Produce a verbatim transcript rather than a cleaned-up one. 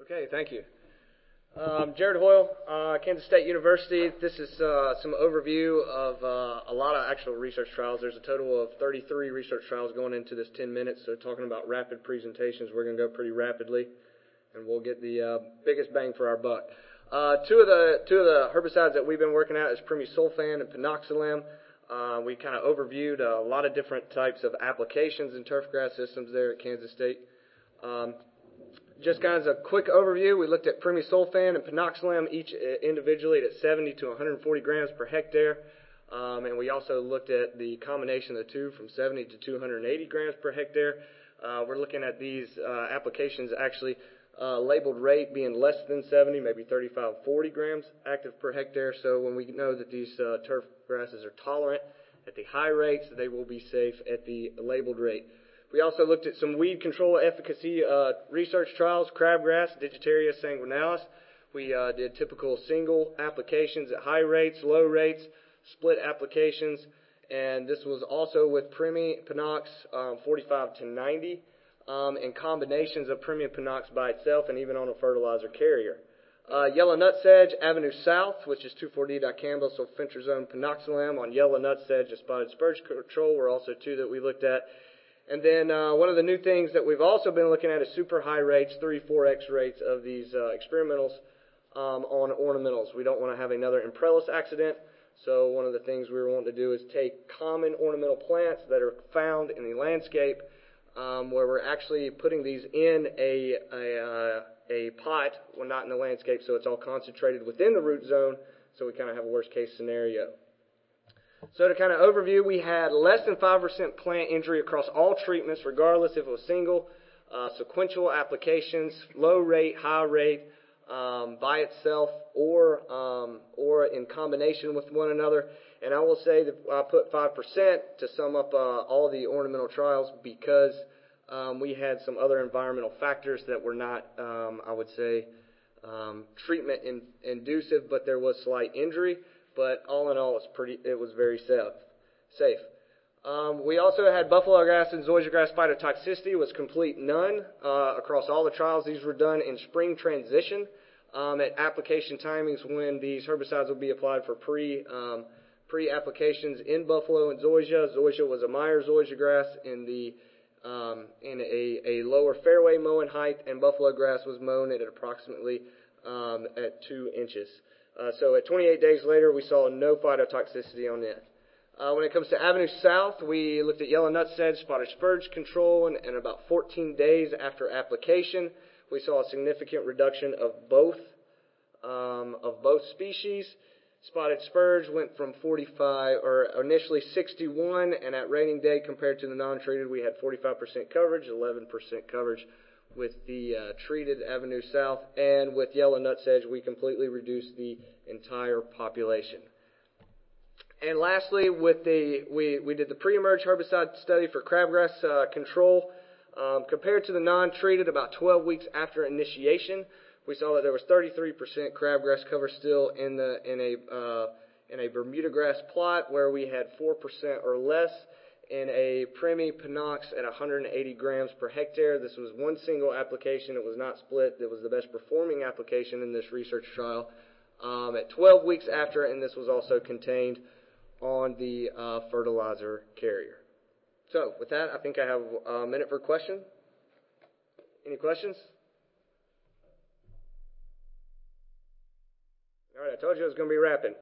Okay, thank you. Um, Jared Hoyle, uh, Kansas State University. This is uh, some overview of uh, a lot of actual research trials. There's a total of thirty-three research trials going into this ten minutes, so talking about rapid presentations, we're going to go pretty rapidly, and we'll get the uh, biggest bang for our buck. Uh, two of the two of the herbicides that we've been working at is primisulfan and pinoxalam. Uh, we kind of overviewed a lot of different types of applications in turfgrass systems there at Kansas State. Um, Just kind of as a quick overview, we looked at primisulfan and pinoxalam each individually at seventy to one hundred forty grams per hectare. Um, and we also looked at the combination of the two from seventy to two hundred eighty grams per hectare. Uh, we're looking at these uh, applications actually uh, labeled rate being less than seventy, maybe thirty-five, forty grams active per hectare. So when we know that these uh, turf grasses are tolerant at the high rates, they will be safe at the labeled rate. We also looked at some weed control efficacy uh, research trials, crabgrass, Digitaria sanguinalis. We uh, did typical single applications at high rates, low rates, split applications, and this was also with Primi, Pinox um, forty-five to ninety, um, and combinations of Primi and Pinox by itself and even on a fertilizer carrier. Uh, yellow nutsedge, Avenue South, which is two four D dicamblyl sulfentrazone pinoxalam on yellow nutsedge and spotted spurge control were also two that we looked at. And then uh, one of the new things that we've also been looking at is super high rates, three, four X rates of these uh, experimentals um, on ornamentals. We don't want to have another Imprellis accident, so one of the things we were wanting to do is take common ornamental plants that are found in the landscape um, where we're actually putting these in a, a, uh, a pot, well, not in the landscape, so it's all concentrated within the root zone, so we kind of have a worst case scenario. So to kind of overview, we had less than five percent plant injury across all treatments, regardless if it was single, uh, sequential applications, low rate, high rate, um, by itself, or um, or in combination with one another. And I will say that I put five percent to sum up uh, all the ornamental trials because um, we had some other environmental factors that were not, um, I would say, um, treatment in, inducive, but there was slight injury. But all in all, it's pretty. It was very safe. Safe. Um, we also had buffalo grass and zoysia grass phytotoxicity was complete none uh, across all the trials. These were done in spring transition um, at application timings when these herbicides will be applied for pre um, pre applications in buffalo and zoysia. Zoysia was a Meyer zoysia grass in the um, in a, a lower fairway mowing height, and buffalo grass was mown at approximately um, at two inches. Uh, so at twenty-eight days later, we saw no phytotoxicity on it. Uh, when it comes to Avenue South, we looked at yellow nutsedge, spotted spurge control, and, and about fourteen days after application, we saw a significant reduction of both um, of both species. Spotted spurge went from forty-five, or initially sixty-one, and at rating day compared to the non-treated, we had forty-five percent coverage, eleven percent coverage with the uh, treated Avenue South, and with yellow nutsedge, we completely reduced the entire population. And lastly, with the we, we did the pre-emerge herbicide study for crabgrass uh, control. Um, compared to the non-treated, about twelve weeks after initiation, we saw that there was thirty-three percent crabgrass cover still in the in a uh, in a Bermuda grass plot, where we had four percent or less in a Primi Pinox at one hundred eighty grams per hectare. This was one single application. It was not split. It was the best performing application in this research trial um, at twelve weeks after, and this was also contained on the uh, fertilizer carrier. So with that, I think I have a minute for a question. Any questions? All right, I told you it was going to be rapid.